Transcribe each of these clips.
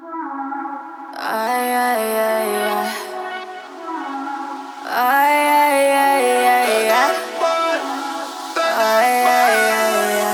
Ay, ay, ay, ay. Ay, ay, ay, ay, ay. Ay, ay, ay,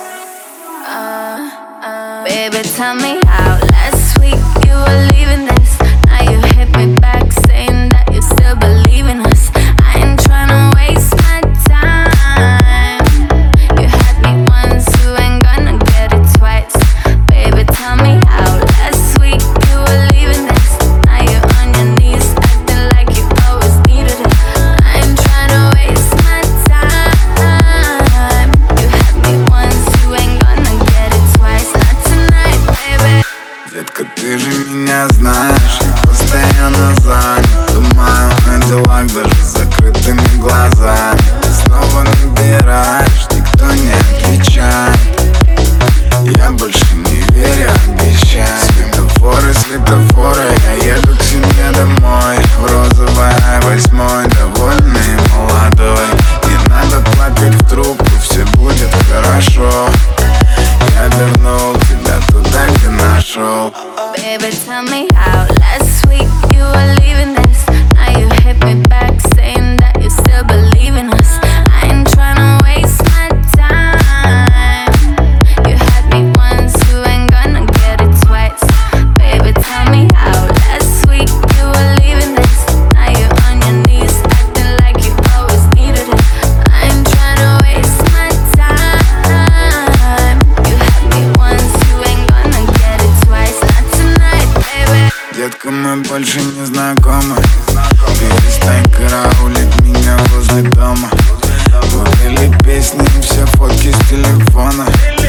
ay. Baby, tell me how last week you were leaving this. Now you hit me back saying that you still believe in us. I ain't tryna waste my time. You had me once, you ain't gonna get it twice. Baby, tell me how last week you were leaving this. Now you're on your knees acting like you always needed it. I ain't tryna waste my time. You had me once, you ain't gonna get it twice. Not tonight, baby. Детка, ты же меня знаешь, я постоянно занят. Думаю о делах даже с закрытыми глазами. Ты снова набираешь, никто не отвечает. Я больше не верю, обещаю. Светофоры, светофоры, я еду к себе домой. В розовой восьмой, довольный и молодой. Не надо плакать в трубку, все будет хорошо. Я вернул тебя туда, где нашел. Baby, tell me how last week you were leaving this. Now you hit me back saying that you still believe in us. I ain't tryna waste my time. You had me once, you ain't gonna get it twice. Baby, tell me how last week you were leaving this. Now you're on your knees acting like you always needed it. I ain't tryna waste my time. You had me once, you ain't gonna get it twice. Not tonight, baby. Детка, мы больше не знакомы. Перестань караулить меня возле дома. Выдали песни и все фотки с телефона.